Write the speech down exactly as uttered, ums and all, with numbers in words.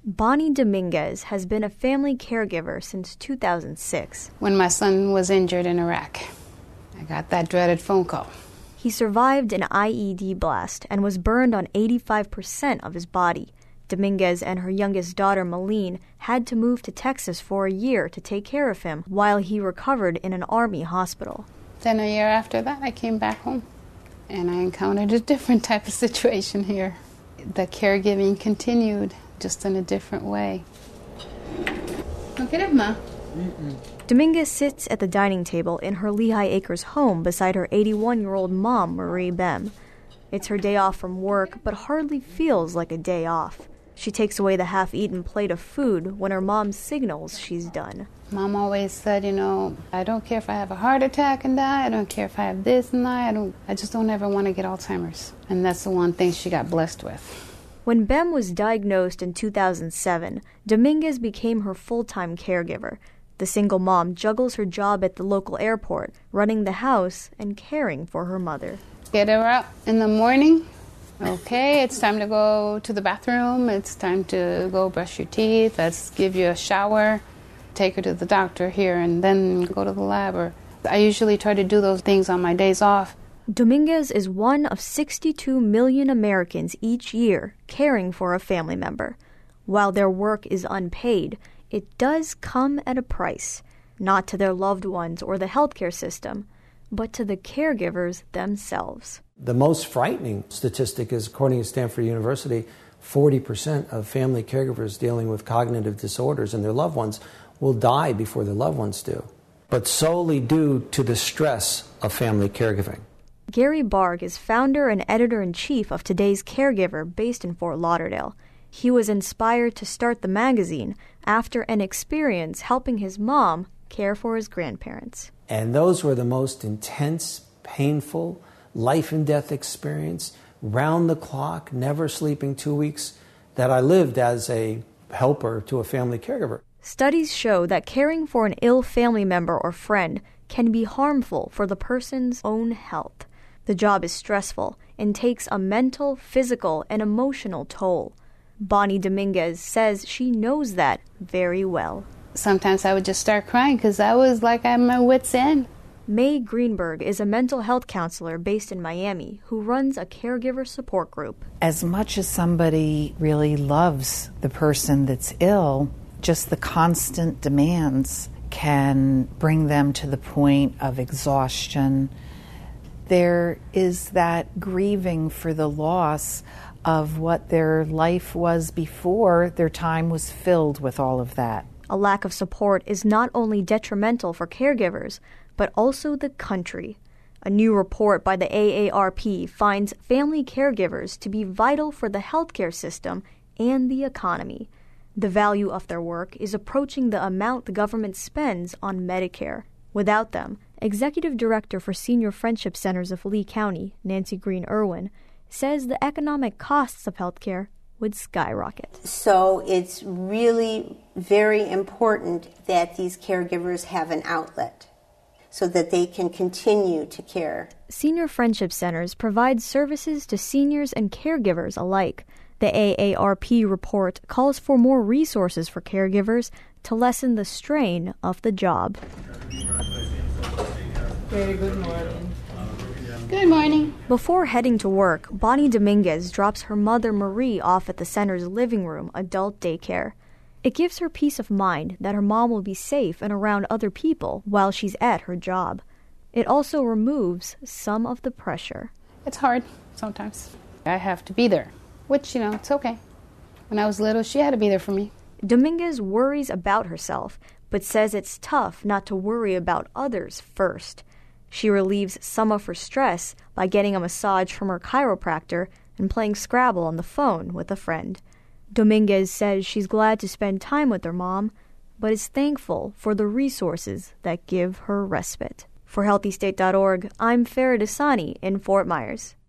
Bonnie Dominguez has been a family caregiver since two thousand six. When my son was injured in Iraq, I got that dreaded phone call. He survived an I E D blast and was burned on eighty-five percent of his body. Dominguez and her youngest daughter, Malene, had to move to Texas for a year to take care of him while he recovered in an Army hospital. Then a year after that, I came back home, and I encountered a different type of situation here. The caregiving continued, just in a different way. Don't get it, Ma. Mm-mm. Dominguez sits at the dining table in her Lehigh Acres home beside her eighty-one-year-old mom, Marie Bem. It's her day off from work, but hardly feels like a day off. She takes away the half-eaten plate of food when her mom signals she's done. Mom always said, you know, I don't care if I have a heart attack and die. I don't care if I have this and that. I don't. I just don't ever want to get Alzheimer's. And that's the one thing she got blessed with. When Bem was diagnosed in two thousand seven, Dominguez became her full-time caregiver. The single mom juggles her job at the local airport, running the house and caring for her mother. Get her up in the morning. Okay, it's time to go to the bathroom. It's time to go brush your teeth. Let's give you a shower. Take her to the doctor here and then go to the lab. Or I usually try to do those things on my days off. Dominguez is one of sixty-two million Americans each year caring for a family member. While their work is unpaid, it does come at a price, not to their loved ones or the healthcare system, but to the caregivers themselves. The most frightening statistic is, according to Stanford University, forty percent of family caregivers dealing with cognitive disorders and their loved ones will die before their loved ones do, but solely due to the stress of family caregiving. Gary Barg is founder and editor-in-chief of Today's Caregiver, based in Fort Lauderdale. He was inspired to start the magazine after an experience helping his mom care for his grandparents. And those were the most intense, painful, life-and-death experience, round-the-clock, never sleeping two weeks, that I lived as a helper to a family caregiver. Studies show that caring for an ill family member or friend can be harmful for the person's own health. The job is stressful and takes a mental, physical, and emotional toll. Bonnie Dominguez says she knows that very well. Sometimes I would just start crying because I was like at my wit's end. May Greenberg is a mental health counselor based in Miami who runs a caregiver support group. As much as somebody really loves the person that's ill, just the constant demands can bring them to the point of exhaustion. There is that grieving for the loss of what their life was before their time was filled with all of that. A lack of support is not only detrimental for caregivers, but also the country. A new report by the A A R P finds family caregivers to be vital for the healthcare system and the economy. The value of their work is approaching the amount the government spends on Medicare. Without them, Executive Director for Senior Friendship Centers of Lee County, Nancy Green Irwin, says the economic costs of healthcare would skyrocket. So it's really very important that these caregivers have an outlet so that they can continue to care. Senior Friendship Centers provide services to seniors and caregivers alike. The A A R P report calls for more resources for caregivers to lessen the strain of the job. Very good morning. Good morning. Before heading to work, Bonnie Dominguez drops her mother Marie off at the center's living room adult daycare. It gives her peace of mind that her mom will be safe and around other people while she's at her job. It also removes some of the pressure. It's hard sometimes. I have to be there, which, you know, it's okay. When I was little, she had to be there for me. Dominguez worries about herself, but says it's tough not to worry about others first. She relieves some of her stress by getting a massage from her chiropractor and playing Scrabble on the phone with a friend. Dominguez says she's glad to spend time with her mom, but is thankful for the resources that give her respite. For healthy state dot org, I'm Farah Dasani in Fort Myers.